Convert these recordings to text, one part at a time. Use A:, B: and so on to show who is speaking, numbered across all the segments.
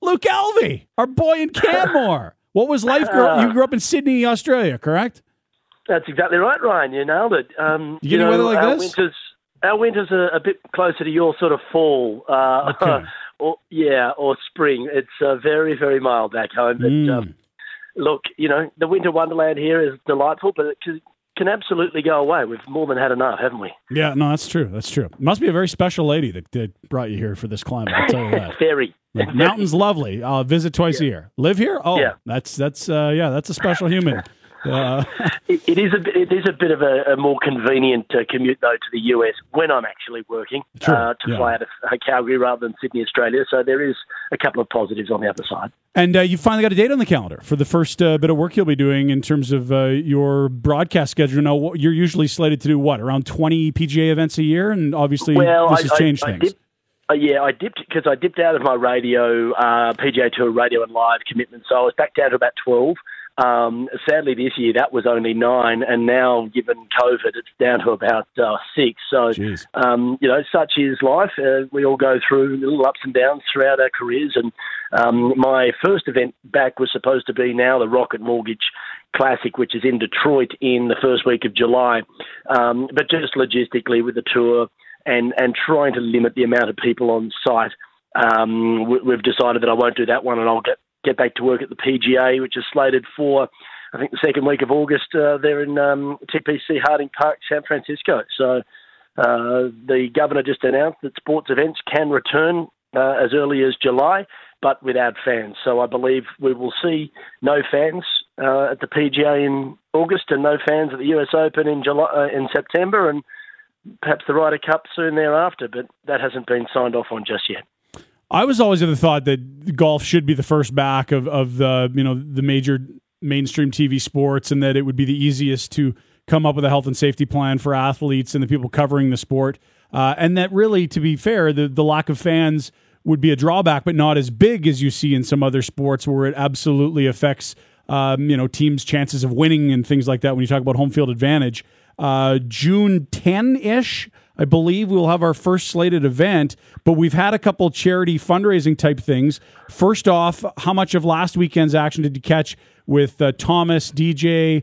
A: Luke Elvey, our boy in Canmore. What was life? You grew up in Sydney, Australia, correct?
B: That's exactly right, Ryan. You nailed it.
A: You get any weather like this?
B: Our winters are a bit closer to your sort of fall,
A: Okay.
B: or spring. It's very, very mild back home. But look, the winter wonderland here is delightful, but it can absolutely go away. We've more than had enough, haven't we?
A: Yeah, no, that's true. That's true. Must be a very special lady that brought you here for this climate. I'll tell you that.
B: Very.
A: Like, mountain's lovely. I'll visit twice a year. Live here? Oh,
B: yeah.
A: That's a special human.
B: It is a bit of a more convenient commute, though, to the US when I'm actually working to fly out of Calgary rather than Sydney, Australia. So there is a couple of positives on the other side. And
A: you finally got a date on the calendar for the first bit of work you'll be doing in terms of your broadcast schedule. Now, you're usually slated to do around 20 PGA events a year, and obviously this has changed things.
B: I dipped out of my radio, PGA Tour radio and live commitment, so I was back down to about 12. Sadly, this year that was only 9, and now, given COVID, it's down to about 6. So, such is life. We all go through little ups and downs throughout our careers, and my first event back was supposed to be now the Rocket Mortgage Classic, which is in Detroit in the first week of July. But just logistically with the tour and trying to limit the amount of people on site, we've decided that I won't do that one, and I'll get back to work at the PGA, which is slated for, I think, the second week of August there in TPC Harding Park, San Francisco. So the governor just announced that sports events can return as early as July, but without fans. So I believe we will see no fans at the PGA in August and no fans at the US Open in September, and perhaps the Ryder Cup soon thereafter, but that hasn't been signed off on just yet.
A: I was always of the thought that golf should be the first back of the the major mainstream TV sports, and that it would be the easiest to come up with a health and safety plan for athletes and the people covering the sport. And that really, to be fair, the lack of fans would be a drawback, but not as big as you see in some other sports where it absolutely affects teams' chances of winning and things like that when you talk about home field advantage. June 10-ish, I believe we'll have our first slated event, but we've had a couple charity fundraising type things. First off, how much of last weekend's action did you catch with Thomas, DJ,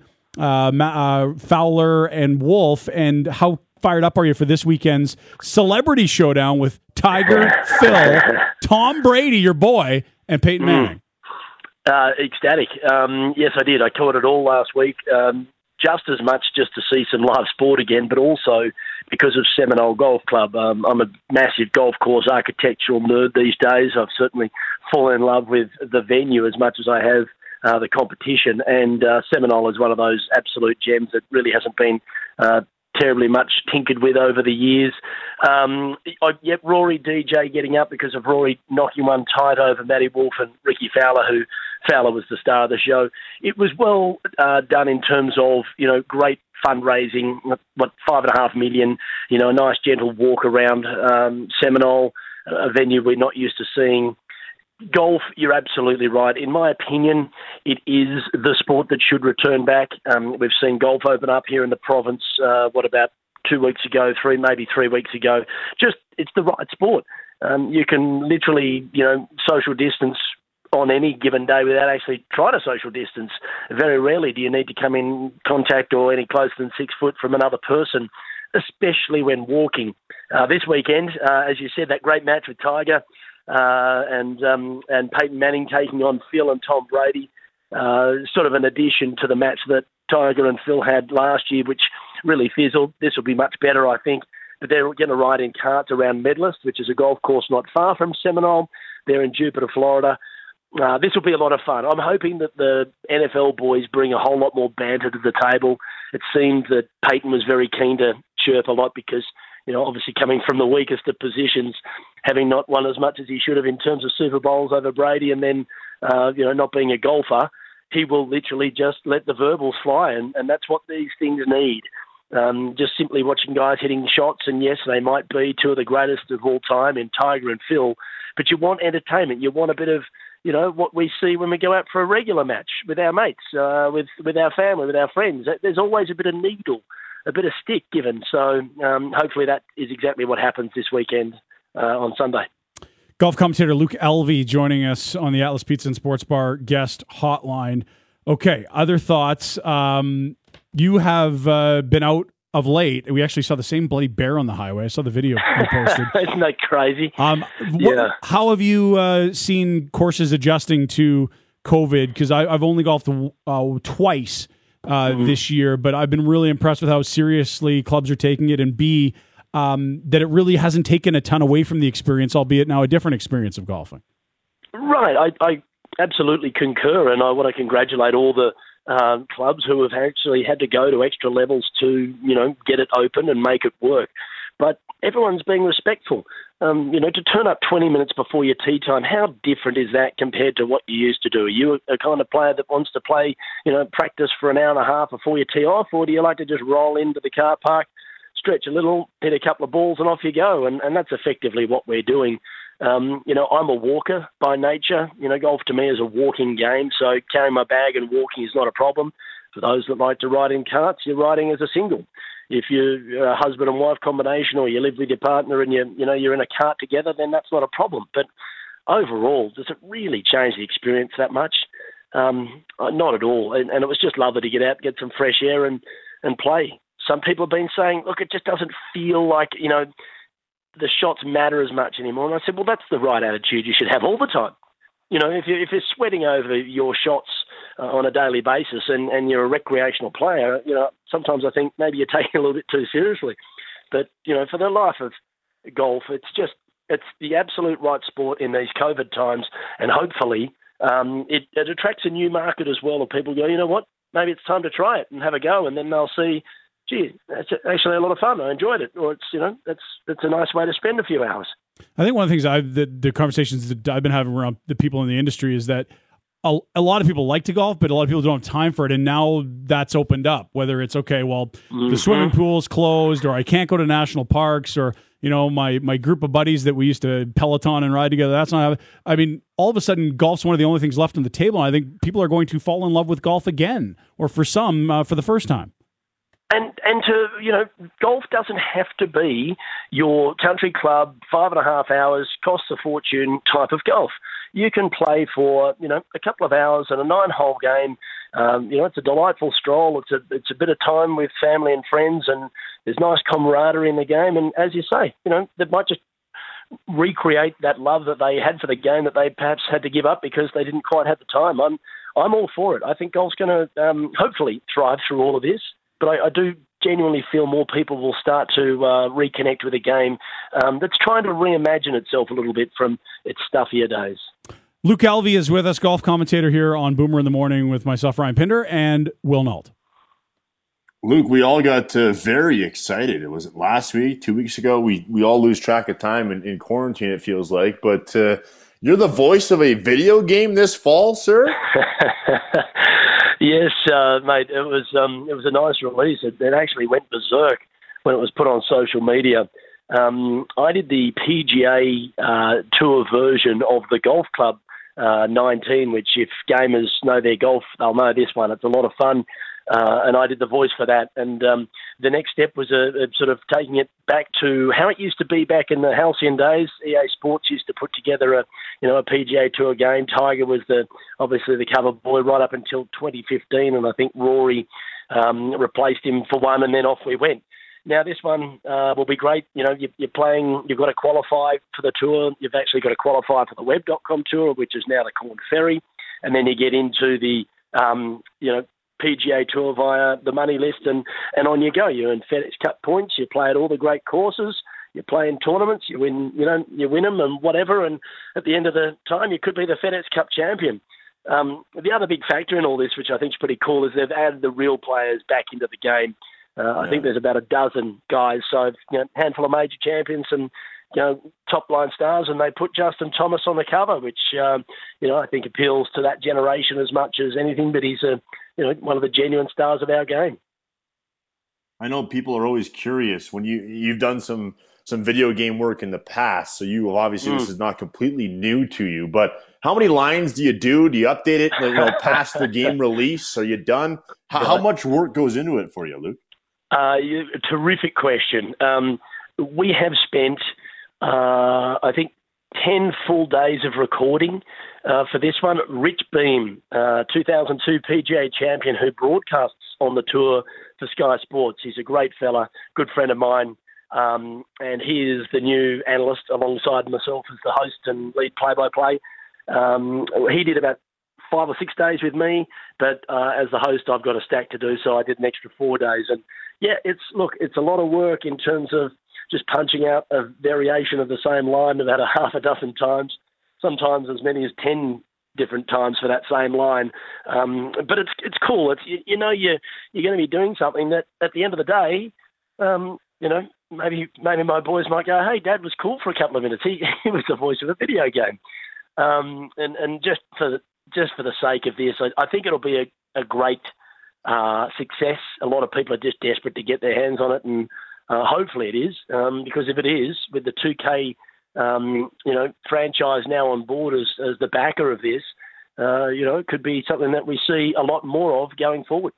A: Fowler, and Wolf, and how fired up are you for this weekend's celebrity showdown with Tiger, Phil, Tom Brady, your boy, and Peyton Manning?
B: Ecstatic. Yes, I did. I caught it all last week. Just as much just to see some live sport again, but also because of Seminole Golf Club. I'm a massive golf course architectural nerd these days. I've certainly fallen in love with the venue as much as I have the competition, and Seminole is one of those absolute gems that really hasn't been terribly much tinkered with over the years. Rory DJ getting up because of Rory knocking one tight over Matty Wolff and Ricky Fowler, who Fowler was the star of the show. It was well done in terms of, great fundraising, $5.5 million, a nice gentle walk around Seminole, a venue we're not used to seeing. Golf, you're absolutely right. In my opinion, it is the sport that should return back. We've seen golf open up here in the province, about 2 weeks ago, maybe 3 weeks ago. It's the right sport. You can literally, social distance on any given day without actually trying to social distance. Very rarely do you need to come in contact or any closer than 6 foot from another person, especially when walking. This weekend, as you said, that great match with Tiger, and Peyton Manning taking on Phil and Tom Brady, sort of an addition to the match that Tiger and Phil had last year, which really fizzled. This will be much better, I think. But they're going to ride in carts around Medalist, which is a golf course not far from Seminole. They're in Jupiter, Florida. This will be a lot of fun. I'm hoping that the NFL boys bring a whole lot more banter to the table. It seemed that Peyton was very keen to chirp a lot because, obviously coming from the weakest of positions, having not won as much as he should have in terms of Super Bowls over Brady, and then, not being a golfer, he will literally just let the verbals fly, and that's what these things need. Just simply watching guys hitting shots, and yes, they might be two of the greatest of all time in Tiger and Phil, but you want entertainment. You want a bit of, what we see when we go out for a regular match with our mates, with our family, with our friends. There's always a bit of needle, a bit of stick given. So hopefully that is exactly what happens this weekend on Sunday.
A: Golf commentator Luke Elvy joining us on the Atlas Pizza and Sports Bar guest hotline. Okay, other thoughts. You have been out of late. We actually saw the same bloody bear on the highway. I saw the video you posted.
B: Isn't that crazy?
A: Yeah. How have you seen courses adjusting to COVID? Because I've only golfed twice this year, but I've been really impressed with how seriously clubs are taking it, and B, that it really hasn't taken a ton away from the experience, albeit now a different experience of golfing.
B: Right. I absolutely concur, and I want to congratulate all the clubs who have actually had to go to extra levels to, get it open and make it work. But everyone's being respectful. To turn up 20 minutes before your tee time, how different is that compared to what you used to do? Are you a kind of player that wants to play, practice for an hour and a half before you tee off, or do you like to just roll into the car park, stretch a little, hit a couple of balls, and off you go? And that's effectively what we're doing. I'm a walker by nature. Golf to me is a walking game, so carrying my bag and walking is not a problem. For those that like to ride in carts, you're riding as a single. If you're a husband and wife combination, or you live with your partner and you're in a cart together, then that's not a problem. But overall, does it really change the experience that much? Not at all. And it was just lovely to get out, get some fresh air and play. Some people have been saying, look, it just doesn't feel like, the shots matter as much anymore. And I said, well, that's the right attitude you should have all the time. If you're sweating over your shots on a daily basis and you're a recreational player, sometimes I think maybe you're taking it a little bit too seriously. But, for the life of golf, it's the absolute right sport in these COVID times. And hopefully it attracts a new market as well, of people go, you know what, maybe it's time to try it and have a go. And then they'll see, gee, that's actually a lot of fun. I enjoyed it. Or it's a nice way to spend a few hours.
A: I think one of the things the conversations that I've been having around the people in the industry is that a lot of people like to golf, but a lot of people don't have time for it. And now that's opened up, whether it's, okay, well, the swimming pool's closed, or I can't go to national parks, or, my group of buddies that we used to Peloton and ride together, that's not, all of a sudden golf's one of the only things left on the table. And I think people are going to fall in love with golf again, or for some, for the first time.
B: And to, golf doesn't have to be your country club, 5.5 hours, costs a fortune type of golf. You can play for, a couple of hours in a 9-hole game. It's a delightful stroll. It's a bit of time with family and friends, and there's nice camaraderie in the game. And as you say, they might just recreate that love that they had for the game that they perhaps had to give up because they didn't quite have the time. I'm all for it. I think golf's going to hopefully thrive through all of this. But I do genuinely feel more people will start to reconnect with a game that's trying to reimagine itself a little bit from its stuffier days.
A: Luke Elvy is with us, golf commentator here on Boomer in the Morning with myself, Ryan Pinder, and Will Nault.
C: Luke, we all got very excited. It was last week, 2 weeks ago. We all lose track of time in quarantine, it feels like. But you're the voice of a video game this fall, sir?
B: Yes, mate. It was a nice release. It actually went berserk when it was put on social media. I did the PGA Tour version of the Golf Club 19, which if gamers know their golf, they'll know this one. It's a lot of fun. And I did the voice for that. And the next step was sort of taking it back to how it used to be back in the halcyon days. EA Sports used to put together a PGA Tour game. Tiger was obviously the cover boy right up until 2015, and I think Rory replaced him for one, and then off we went. Now this one will be great. You're playing. You've got to qualify for the tour. You've actually got to qualify for the Web.com tour, which is now the Corn Ferry, and then you get into the PGA Tour via the money list, and on you go. You earn FedEx Cup points. You play at all the great courses. You play in tournaments. You win. You win them and whatever. And at the end of the time, you could be the FedEx Cup champion. The other big factor in all this, which I think is pretty cool, is they've added the real players back into the game. I think there's about a dozen guys. So a handful of major champions and top line stars, and they put Justin Thomas on the cover, which I think appeals to that generation as much as anything. But he's one of the genuine stars of our game.
C: I know people are always curious when you've done some video game work in the past, so you obviously this is not completely new to you. But how many lines do you do? Do you update it? Past the game release? Are you done? How much work goes into it for you, Luke?
B: Terrific question. We have spent, I think, 10 full days of recording for this one. Rich Beem, 2002 PGA champion who broadcasts on the tour for Sky Sports. He's a great fella, good friend of mine, and he is the new analyst alongside myself as the host and lead play-by-play. He did about 5 or 6 days with me, but as the host, I've got a stack to do, so I did an extra 4 days. And yeah, it's a lot of work in terms of just punching out a variation of the same line about a half a dozen times, sometimes as many as 10 different times for that same line. But it's cool. It's you're going to be doing something that at the end of the day, maybe my boys might go, hey, Dad was cool for a couple of minutes. He was the voice of a video game. And just for the sake of this, I think it'll be a great success. A lot of people are just desperate to get their hands on it, and hopefully it is, because if it is, with the 2K franchise now on board as the backer of this, it could be something that we see a lot more of going forward.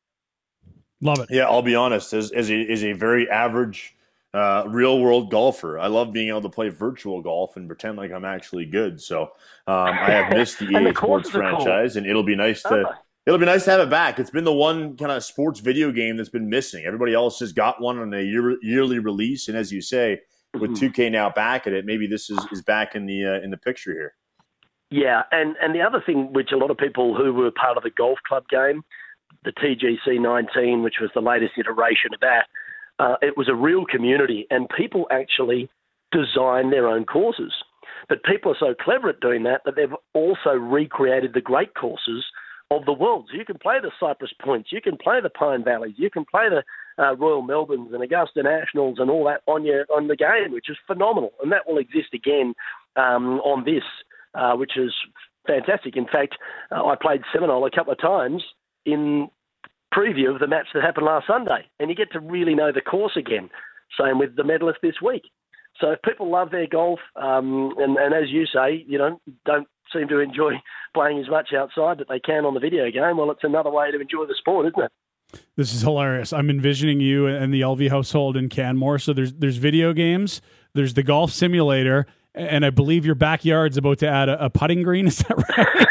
A: Love it.
C: Yeah, I'll be honest. As a very average real world golfer, I love being able to play virtual golf and pretend like I'm actually good. So I have missed the EA Sports franchise, and it'll be nice to have it back. It's been the one kind of sports video game that's been missing. Everybody else has got one on a yearly release, and as you say, with 2K now back at it, maybe this is back in the picture here.
B: Yeah, and the other thing, which a lot of people who were part of the golf club game, the TGC 19, which was the latest iteration of that, it was a real community, and people actually design their own courses. But people are so clever at doing that they've also recreated the great courses of the world. So you can play the Cypress Points, you can play the Pine Valleys, you can play the Royal Melbournes and Augusta Nationals and all that on the game, which is phenomenal. And that will exist again on this, which is fantastic. In fact, I played Seminole a couple of times in preview of the match that happened last Sunday, and you get to really know the course again. Same with the medalist this week. So if people love their golf, and as you say, don't seem to enjoy playing as much outside that they can on the video game, well, it's another way to enjoy the sport, isn't it?
A: This is hilarious. I'm envisioning you and the LV household in Canmore. So there's video games, there's the golf simulator, and I believe your backyard's about to add a putting green. Is that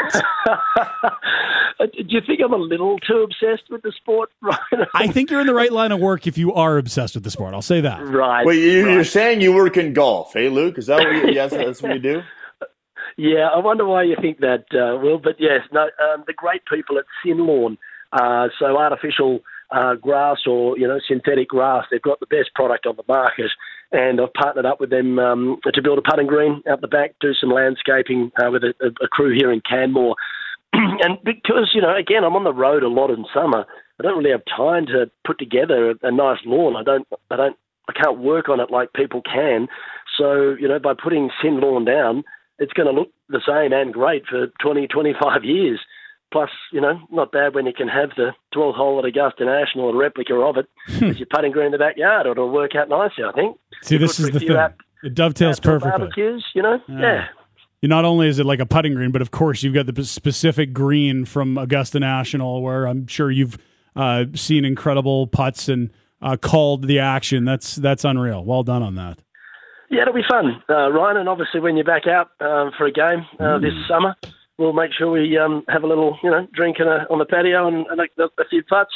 A: right?
B: Do you think I'm a little too obsessed with the sport?
A: I think you're in the right line of work if you are obsessed with the sport. I'll say that.
B: Right.
C: Wait, you're saying you work in golf, hey, Luke? Is that what that's what you do?
B: Yeah, I wonder why you think that, Will. But yes, no. The great people at Sinlawn, so artificial grass or synthetic grass, they've got the best product on the market, and I've partnered up with them to build a putting green out the back, do some landscaping with a crew here in Canmore. And because, again, I'm on the road a lot in summer, I don't really have time to put together a nice lawn. I can't work on it like people can. So, by putting Sin Lawn down, it's going to look the same and great for 20, 25 years. Plus, not bad when you can have the 12th hole at Augusta National, a replica of it, as your putting green in the backyard. It'll work out nicely, I think.
A: See, this is the thing. It dovetails perfectly.
B: Barbecues, yeah.
A: Not only is it like a putting green, but of course you've got the specific green from Augusta National, where I'm sure you've seen incredible putts and called the action. That's unreal. Well done on that.
B: Yeah, it'll be fun, Ryan. And obviously, when you're back out for a game this summer, we'll make sure we have a little, drink on the patio and a few putts.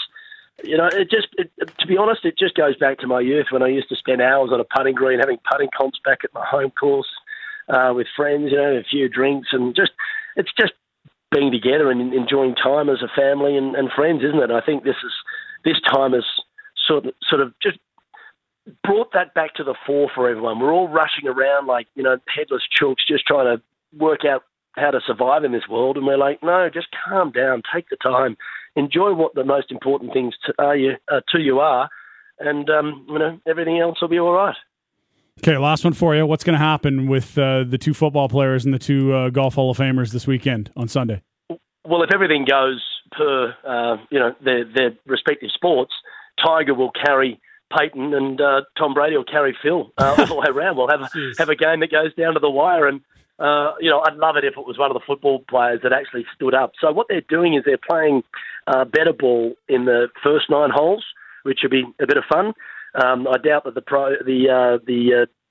B: To be honest, it just goes back to my youth when I used to spend hours on a putting green, having putting comps back at my home course with friends, a few drinks, and it's just being together and enjoying time as a family and friends, isn't it? I think this time has sort of just brought that back to the fore for everyone. We're all rushing around like, headless chooks, just trying to work out how to survive in this world. And we're like, no, just calm down, take the time, enjoy what the most important things to you are, and everything else will be all right.
A: Okay, last one for you. What's going to happen with the two football players and the two Golf Hall of Famers this weekend on Sunday?
B: Well, if everything goes per their respective sports, Tiger will carry Peyton and Tom Brady will carry Phil all the way around. We'll have a game that goes down to the wire, and I'd love it if it was one of the football players that actually stood up. So what they're doing is they're playing better ball in the first 9 holes, which will be a bit of fun. I doubt that the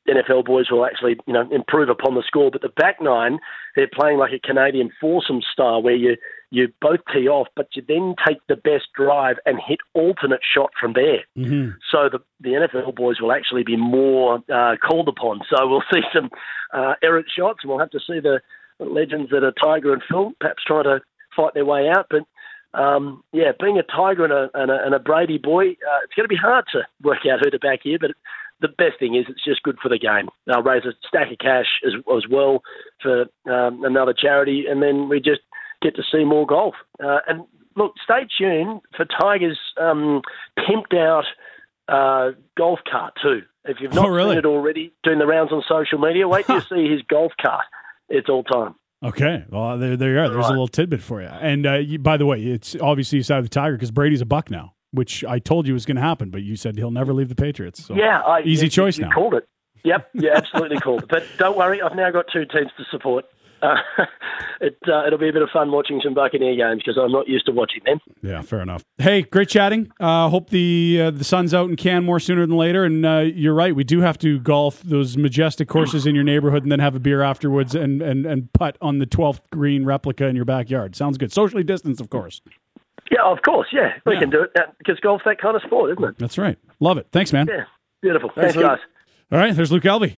B: NFL boys will actually, improve upon the score. But the back nine, they're playing like a Canadian foursome style where you both tee off, but you then take the best drive and hit alternate shot from there.
A: Mm-hmm.
B: So the NFL boys will actually be more called upon. So we'll see some errant shots, and we'll have to see the legends that are Tiger and Phil perhaps trying to fight their way out. But being a Tiger and a Brady boy, it's going to be hard to work out who to back here, but the best thing is it's just good for the game. I'll raise a stack of cash as well for another charity, and then we just get to see more golf. And look, stay tuned for Tiger's pimped out golf cart too. If you've not seen it already, doing the rounds on social media, wait till you see his golf cart. It's all time.
A: Okay, well, there you are. There's a little tidbit for you. And by the way, it's obviously you side with Tiger because Brady's a buck now, which I told you was going to happen, but you said he'll never leave the Patriots. So easy choice now.
B: You called it. Yep, you absolutely called it. But don't worry, I've now got two teams to support. It'll be a bit of fun watching some Buccaneer games because I'm not used to watching them.
A: Yeah, fair enough. Hey, great chatting. Hope the sun's out in Canmore sooner than later. And you're right, we do have to golf those majestic courses in your neighborhood and then have a beer afterwards and putt on the 12th green replica in your backyard. Sounds good. Socially distanced, of course.
B: Yeah, of course. Yeah, we can do it because golf's that kind of sport, isn't it?
A: That's right. Love it. Thanks, man.
B: Yeah, beautiful. Thanks guys.
A: All right, there's Luke Elvy.